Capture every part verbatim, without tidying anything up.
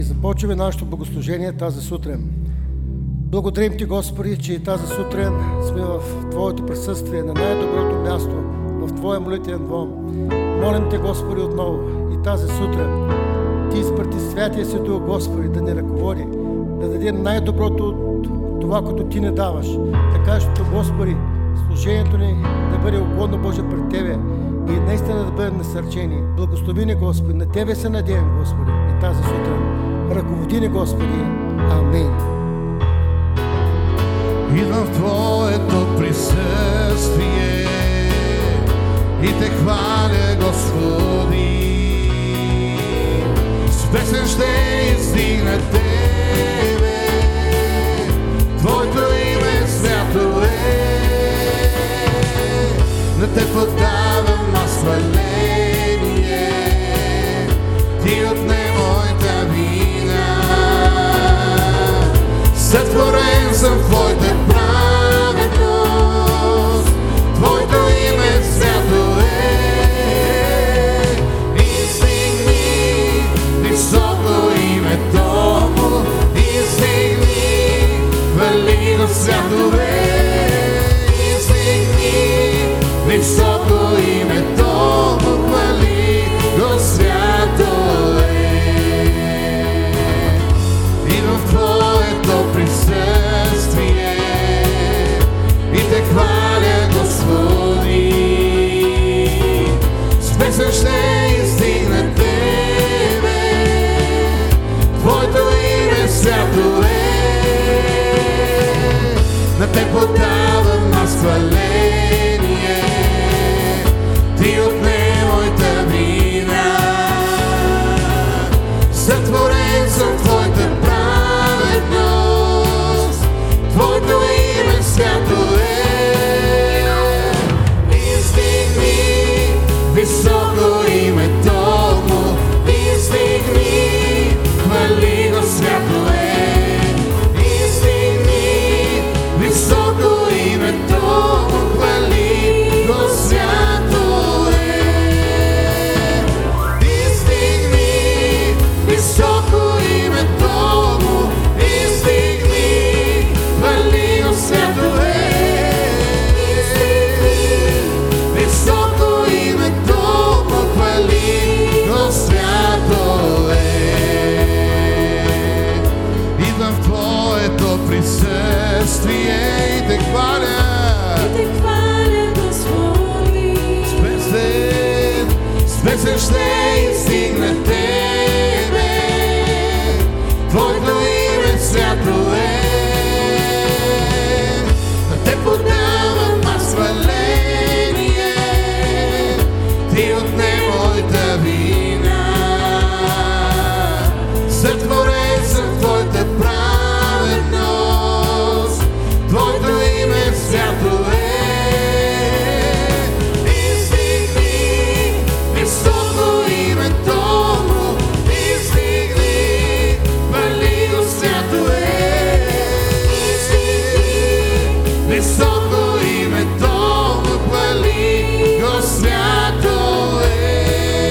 Започваме нашето богослужение тази сутрин. Благодарим Ти, Господи, че и тази сутрин сме в Твоето присъствие на най-доброто място, в Твоя молитвен дом. Молим Те, Господи, отново и тази сутрин Ти изпрати Святия си Дух, Господи, да ни ръководи, да даде най-доброто от това, което Ти не даваш. Така, защото, Господи, служението ни да бъде угодно Боже пред Тебе и наистина да бъдем насърчени. Благослови ни, Господи, на Тебе се надеем, Господи, и тази сутрин. Ръководи ни, Господи. Амин. Идвам в Твоето присъствие и Те хваля, Господи. С песен ще издигна Тебе, Твоето име свято е. На Те подавам аз хваление, Ти отне моята вина. Сътворен съм в Твоята праведност, Твоето име свято е. Издигни високо името му, издигни, хвали го свято е. Издигни високо името му, хвали го свято е. Идвам в Твоето присъствие и Те хваля, Господи. С песен ще издигна Тебе, Твоето име свято е. На Те подавам аз хваление, Ти отне моята вина. Сътворен съм в Твоята праведност, Твоето име свято е. Издигни високо името му, издигни, хвали го свято е. Издигни високо името му, хвали го свято е. Издигни високо името му, издигни, хвали го свято е. Високо името му, хвали го свято е. Идвам в Твоето присъствие и Те хваля, И Те хваля, Господи. с песен, с песен ще издигна Тебе, Твоето име свято е. На Те подавам аз хваление, Ти отне моята вина. Сътворен съм в Твоята праведност, Твоето име свято е. Издигни високо името му, издигни, хвали го свято е. Издигни високо името му, хвали го свято е.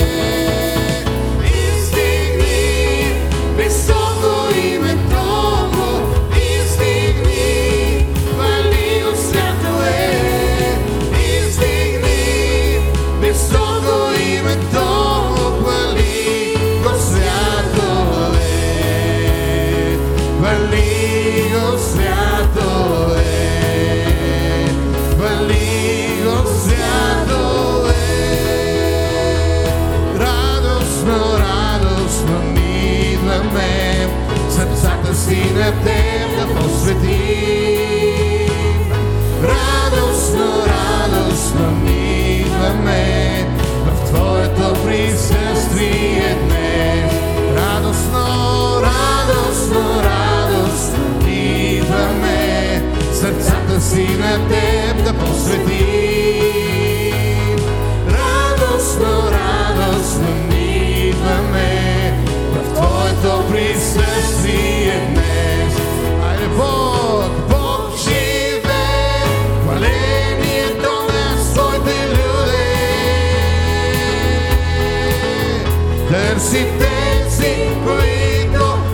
Издигни високо името му, издигни, хвали го свято е. Издигни високо името му, хвали го свято е. Хвали го свято е. Хвали го свято е. Радостно, радостно ни идваме, сърцата си на Теб да посветим. Радостно, радостно ни идваме в Твоето присъствие днес. Радостно, радостно, радостно ни идваме, сърцата си на Теб да посветим. Радостно, радостно ни идваме в Твоето присъствие днес. Айде, Бог, Бог живе, хвалението на своите люди. Търси тези, които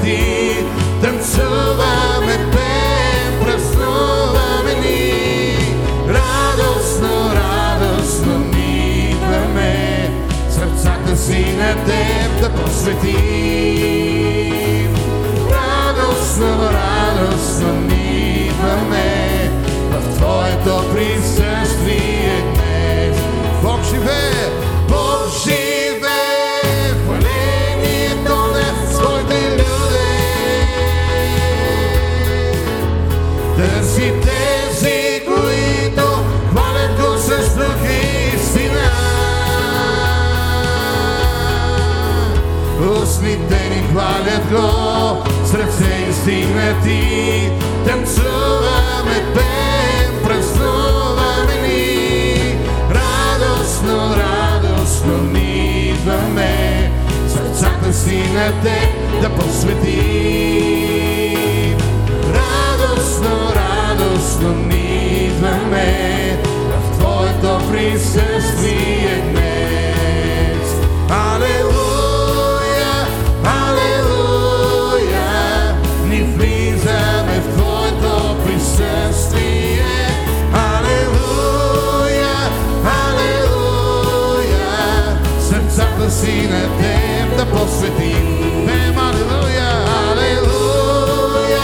свети, танцуваме, пеем, празнуваме ни. Радостно, радостно ни идваме, сърцата си на теб да посветим. Радостно, радостно ни идваме в твоето присъствие днес. Бог живее, Бог живее в хвалението на своите люди. Търси тези, които хвалят го с дух и истина. Устните ни хвалят го, сърце изстигнати, танцуваме, пеем, празнуваме ни. Радостно, радостно ни идваме, сърцата си на теб да посветим. Радостно, радостно ни идваме в твоето присъствие днес. Алелуя, алелуя, ни влизаме в твоето присъствие. Алелуя, алелуя, сърцата си на теб да посветим. Пеем алелуя, алелуя,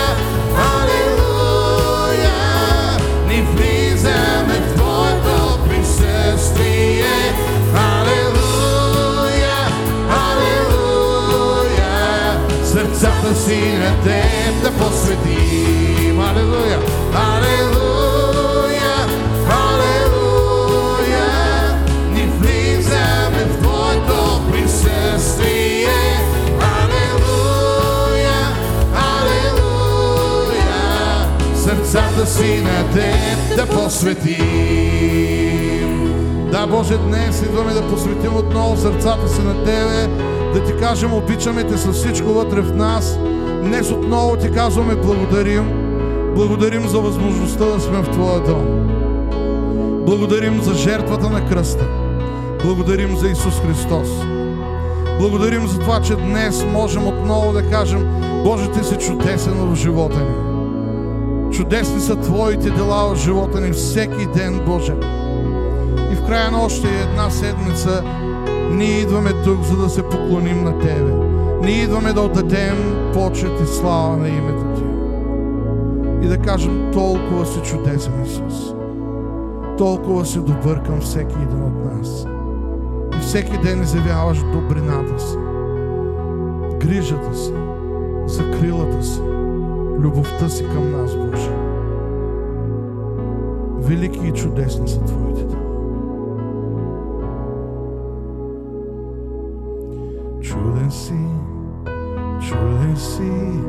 алелуя, ни влизаме в твоето присъствие. Алелуя, алелуя, сърцата си на теб да посветим. Алелуя, алелуя, алелуя, ни влизаме в твоето присъствие. Алелуя, алелуя, сърцата си на теб да посветим. Да, Боже, днес идваме да посветим отново сърцата си на Тебе, да Ти кажем обичаме Те с всичко вътре в нас. Днес отново Ти казваме благодарим. Благодарим за възможността да сме в Твоя дом. Благодарим за жертвата на кръста. Благодарим за Исус Христос. Благодарим за това, че днес можем отново да кажем: Боже, Ти си чудесен в живота ни. Чудесни са Твоите дела в живота ни всеки ден, Боже. И в края на още една седмица ние идваме тук, за да се поклоним на Тебе. Ние идваме да отдадем почет и слава на името Ти. И да кажем: толкова си чудесен, Исус. Толкова си добър към всеки един от нас. И всеки ден изявяваш добрината си, грижата си, закрилата си, любовта си към нас, Боже. Велики и чудесни са Твоите дела. Чуден си, чуден си,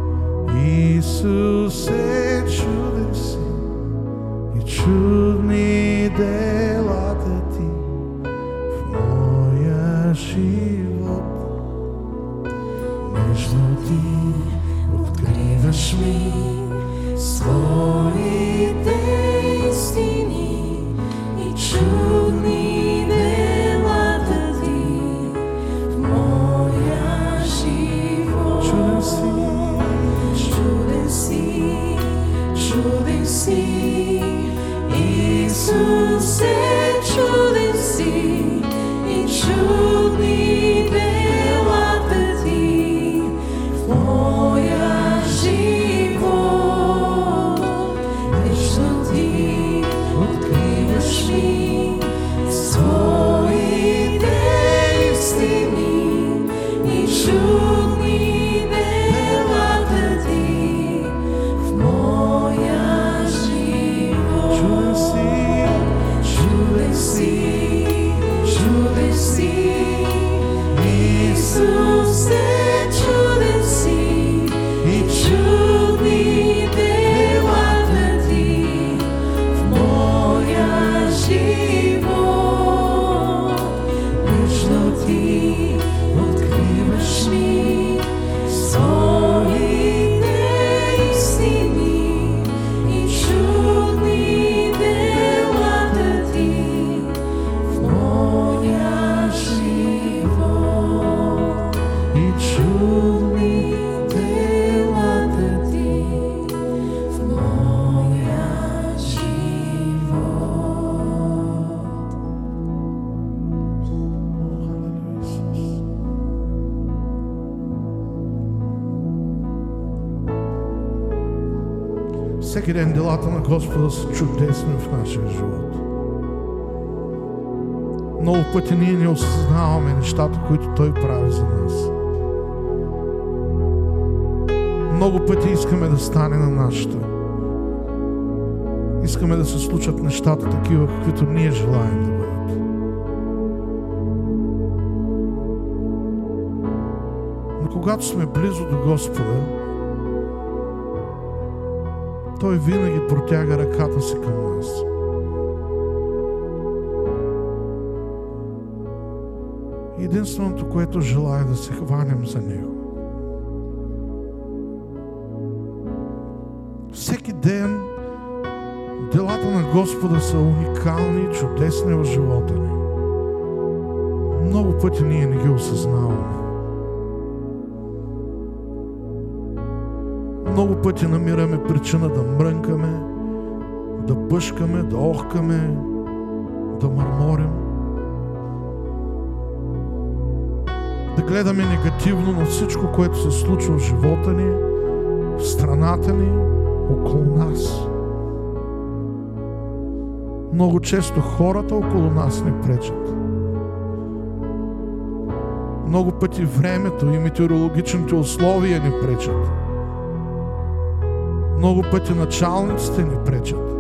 Исусе, чуден си, и чудни делата Ти в моя живот. Нежно Ти откриваш ми своите истини и чудни делата Ти в моя живот. Чуден си, всеки ден делата на Господа са чудесни в нашия живот. Много пъти ние не осъзнаваме нещата, които Той прави за нас. Много пъти искаме да стане на нашата. Искаме да се случат нещата такива, каквито ние желаем да бъдат. Но когато сме близо до Господа, Той винаги протяга ръката си към нас. Единственото, което желая, да се хванем за Него. Всеки ден делата на Господа са уникални и чудесни в живота ни. Много пъти ние не ги осъзнаваме. Много пъти намираме причина да мрънкаме, да бъшкаме, да охкаме, да мърморим, да гледаме негативно на всичко, което се случва в живота ни, в страната ни, около нас. Много често хората около нас ни пречат. Много пъти времето и метеорологичните условия ни пречат. Много пъти началниците ни пречат.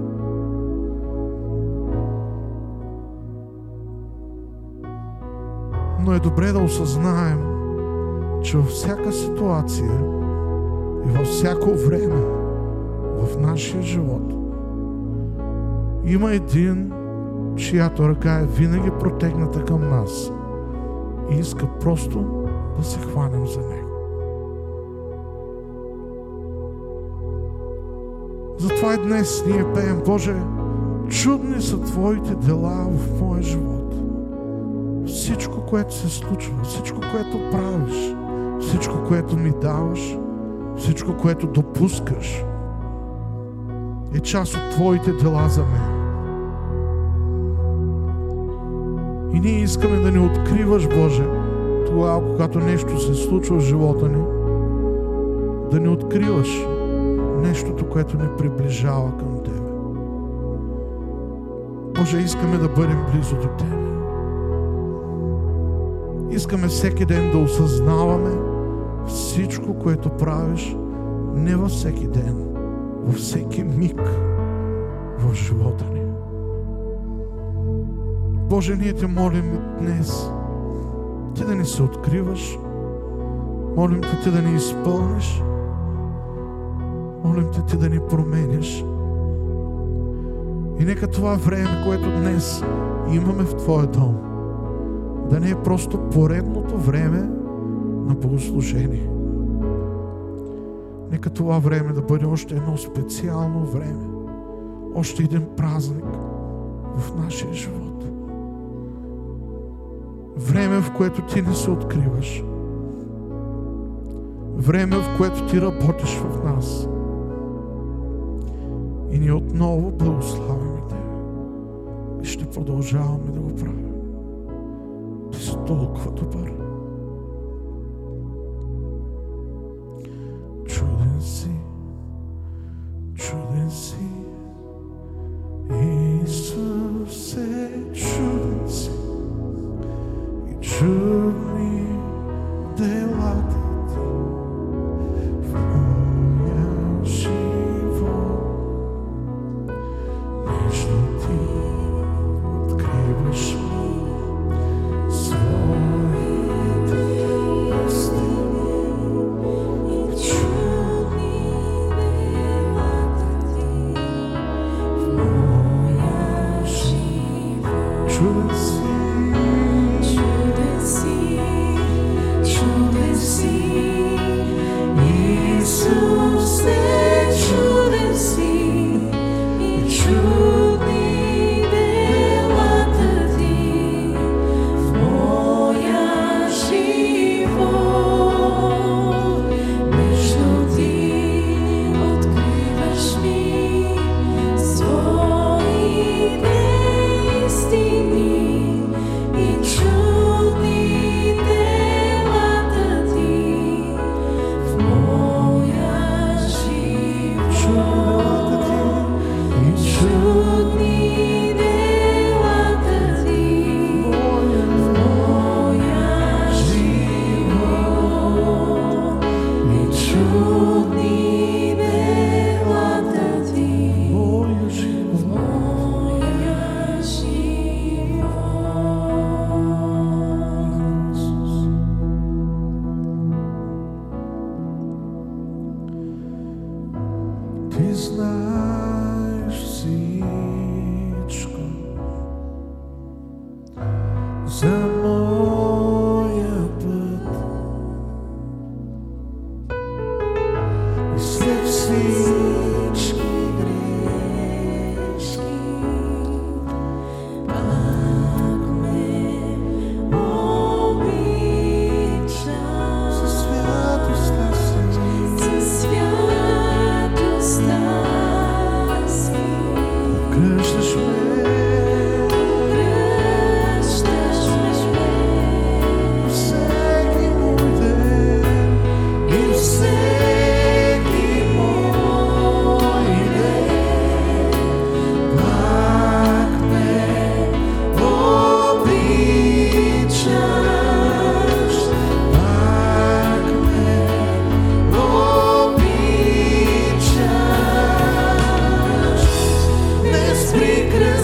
Но е добре да осъзнаем, че във всяка ситуация и във всяко време в нашия живот има един, чиято ръка е винаги протегната към нас и иска просто да се хванем за Него. Затова и днес ние пеем: Боже, чудни са Твоите дела в моя живот. Всичко, което се случва, всичко, което правиш, всичко, което ми даваш, всичко, което допускаш, е част от Твоите дела за мен. И ние искаме да ни откриваш, Боже, тогава, когато нещо се случва в живота ни, да ни откриваш нещото, което ни приближава към Тебе. Боже, искаме да бъдем близо до Тебе. Искаме всеки ден да осъзнаваме всичко, което правиш, не във всеки ден, във всеки миг в живота ни. Боже, ние Те молим днес Ти да ни се откриваш, молим Те Ти да ни изпълниш, молим Те Ти да ни промениш. И нека това време, което днес имаме в Твоя дом, да не е просто поредното време на богослужение. Нека това време да бъде още едно специално време, още един празник в нашия живот. Време, в което Ти не се откриваш. Време, в което Ти работиш в нас. И ние отново благославяме Тебе. И ще продължаваме да го правим. Ти си толкова добър. Чуден си, чуден си, Исусе, чуден си. И чудни делата Ти в моя живот. Нежно Ти откриваш ми своите истини. И чудни делата Ти в моя живот. Чуден си, Чуден си, чуден си, Исусе, чуден си, и чудни делата Ти в моя живот. Нежно Ти откриваш ми своите истини.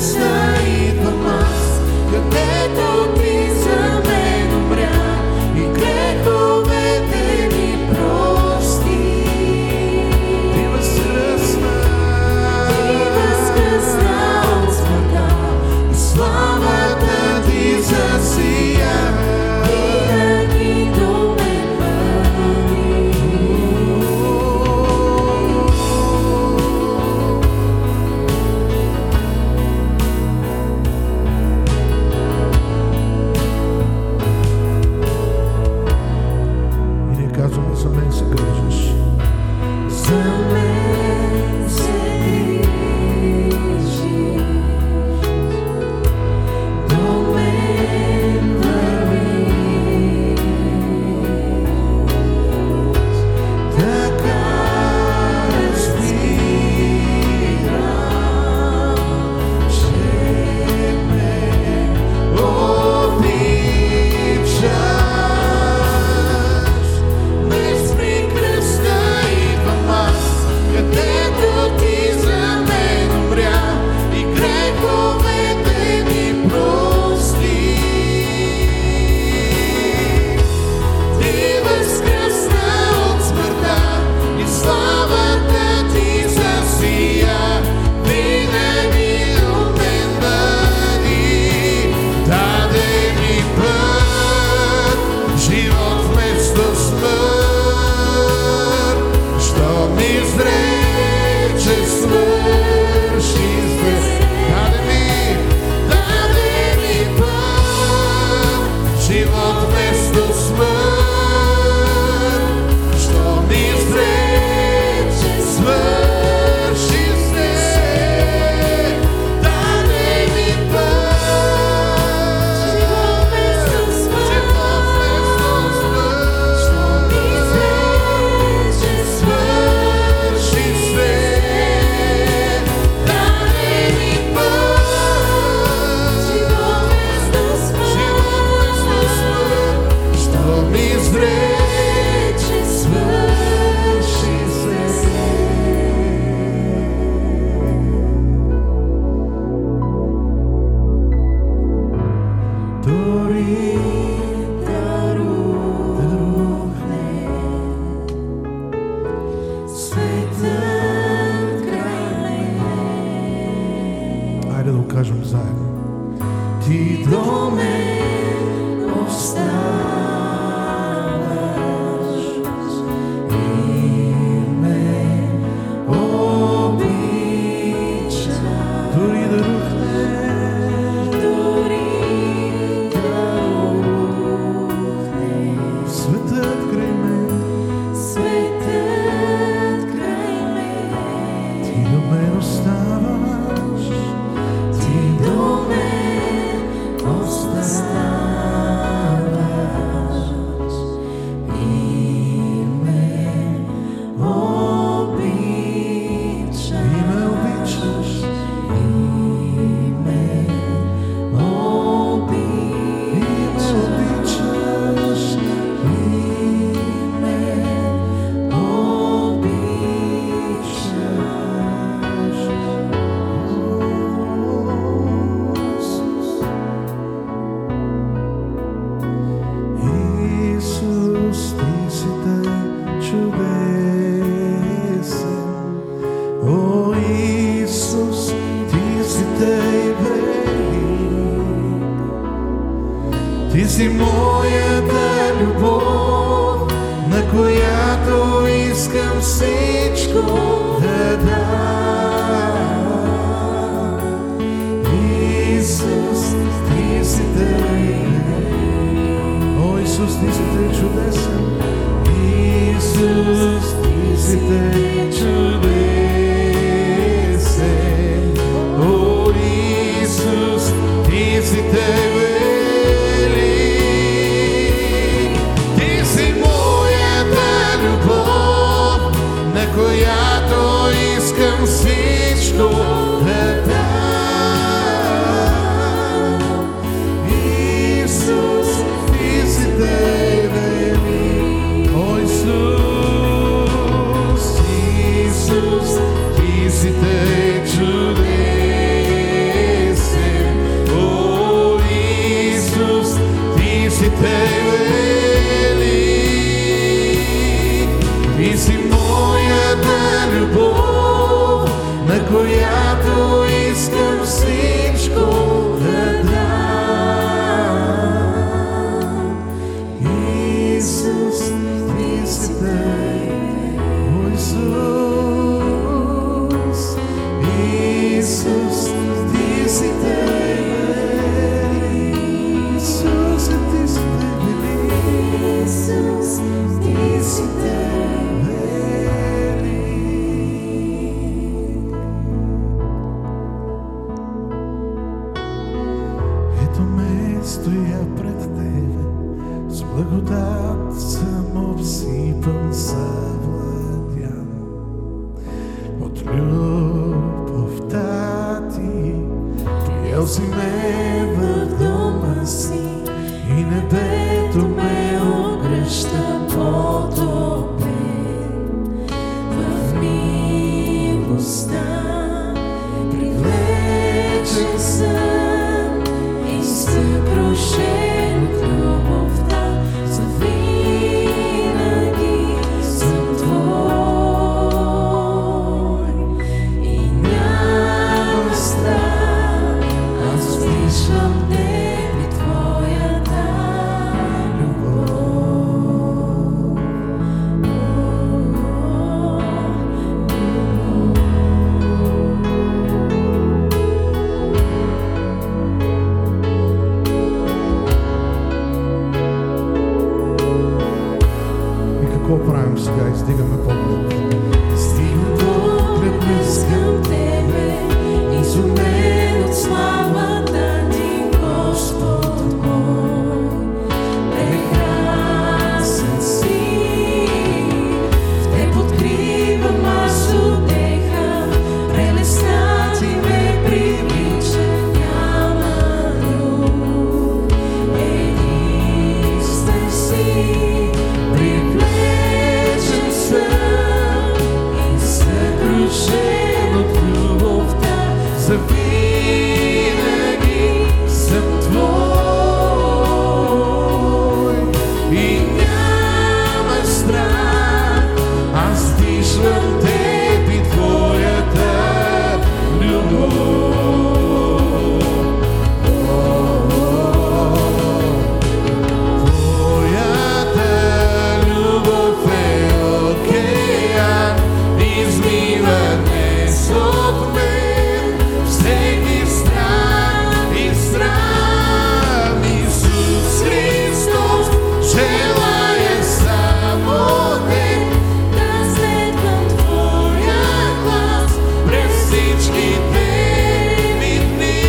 кръста идвам аз, където ти за мен умря и греховете ми прости. Ти възкръсна, Ти възкръсна от смъртта и славата ти засия, винаги до мен върви. И ние казваме, за мен се грижиш. За мен се грижиш, до мен вървиш, така разбирам, че ме обичаш. Днес при кръста идвам аз, където ти за мен умря и греховете ми прости. Ти възкръсна от смъртта и славата ти засия, винаги до мен бъди. Даде ми път, живот вместо смърт, що ми изрече свърши здесь. Даде ми, даде ми път, живот вместо смърт, що ми изрече свърши здесь. Даде ми път, живот вместо смърт, що ми изрече свърши здесь. Даде ми път, живот вместо смърт, що ми изрече свърши здесь. Дори да рухне светът край мен, Айде да го кажем заедно. Ти до мен оставаш и ме обичаш. дори да рухне, Дори да рухне светът край мен, светът край мен, ти до мен оставаш. ти до мен оставаш и ме обичаш. И ме обичаш, И ме обичаш. обичаш. И ме Исус, ти си тъй чудесен. О, Исус, ти си тъй велик. Ти си моята любов, на която искам всичко да дам. Исус, ти си тъй велик. О, Исус, ти си тъй чудесен. Исус, ти си тъй чудесен. О, Исус, ти си тъй велик. Ти си моята любов, на която искам всичко Исус, Ти си Тебе, Исус, Ти си Тебе, Исус, Ти си Ето ме стоя пред Тебе, с благодат съм обсипан, съвладян от любовта Ти. Приел си ме в дома си и небето ме огръща потопен в милостта. Привлечен съм и съкрушен от любовта, завинаги съм Твой и няма страх. Аз виждам Теб и Твоята любов. И какво правим сега? Издигаме поглед. Стигна поглед низ към Тебе, изумен от славата Ти, Господ мой. Прекрасен си, в Теб откривам аз утеха, прелестта Ти ме привлича, няма друг. Единствен си, привлечен съм и съкрушен от любовта, завинаги съм Твой и няма страх. Аз виждам Теб и Твоята любов. Твоята любов е океан, измива днес от мен всеки страх и срам. Исус Христос, желая само Теб, Да следвам Твоя глас през всичките ми дни.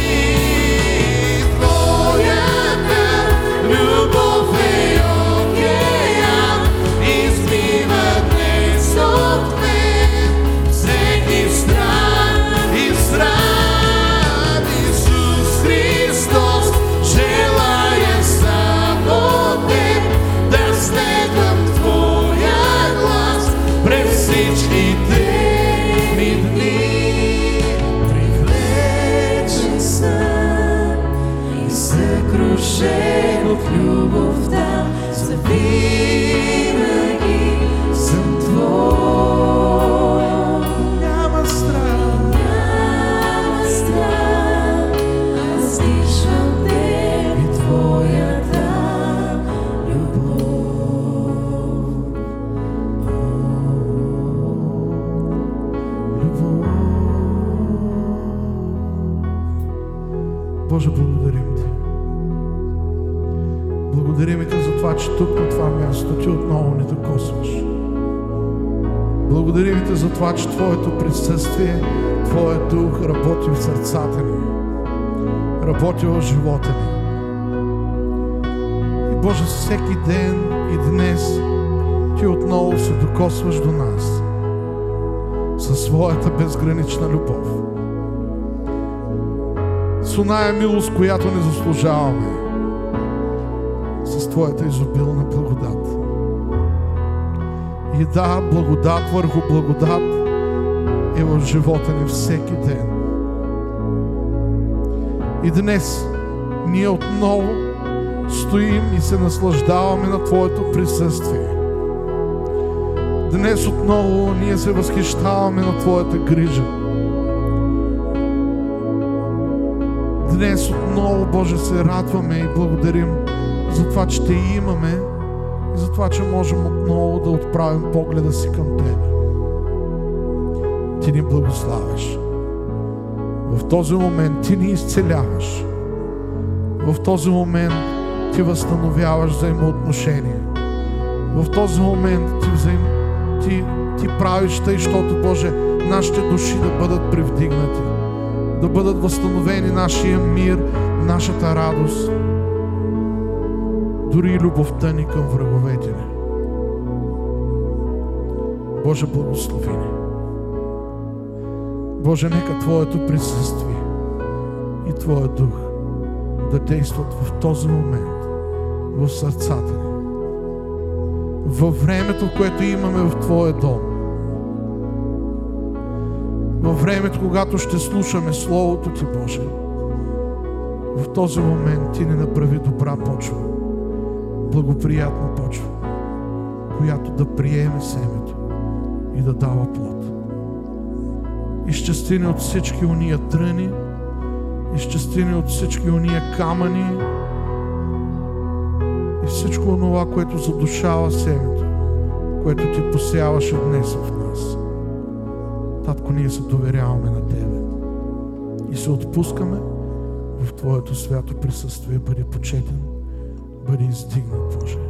Твоята любов е океан, измива днес от мен всеки страх и срам. Исус Христос, желая само Теб, да следвам Твоя глас през всичките ми дни. Привлечен съм и съкрушен от любовта, завинаги съм Твой. Няма страх. Няма страх, аз виждам Теб и Твоята любов. Боже, благодарим Ти. Благодарим Ти за това, че тук на това място Ти отново ни докосваш. Благодарим Ти за това, че Твоето присъствие, Твоят дух работи в сърцата ни, работи в живота ни. И Боже, всеки ден и днес Ти отново се докосваш до нас със своята безгранична любов. С оная милост, която не заслужаваме, с Твоята изобилна благодат. И да, благодат върху благодат е в живота ни всеки ден. И днес ние отново стоим и се наслаждаваме на Твоето присъствие. Днес отново ние се възхищаваме на Твоята грижа. Днес отново, Боже, се радваме и благодарим за това, че Те имаме и за това, че можем отново да отправим погледа си към Тебе. Ти ни благославяш. В този момент Ти ни изцеляваш. В този момент Ти възстановяваш взаимоотношения. В този момент Ти, взаим... ти, ти правиш тъй, защото, Боже, нашите души да бъдат превдигнати, да бъдат възстановени нашия мир, нашата радост, дори и любовта ни към враговете ни. Боже, благослови ни. Боже, нека Твоето присъствие и Твоя дух да действат в този момент в сърцата ни. Във времето, което имаме в Твоя дом. Във времето, когато ще слушаме Словото Ти, Боже, в този момент Ти ни направи добра почва, благоприятна почва, която да приеме семето и да дава плод. Изчисти ни от всички уния тръни, изчисти ни от всички уния камъни и всичко онова, което задушава семето, което Ти посяваше днес в нас. Татко, ние се доверяваме на Тебе и се отпускаме в Твоето свято присъствие. Бъди почетен, бъди издигнат, Боже.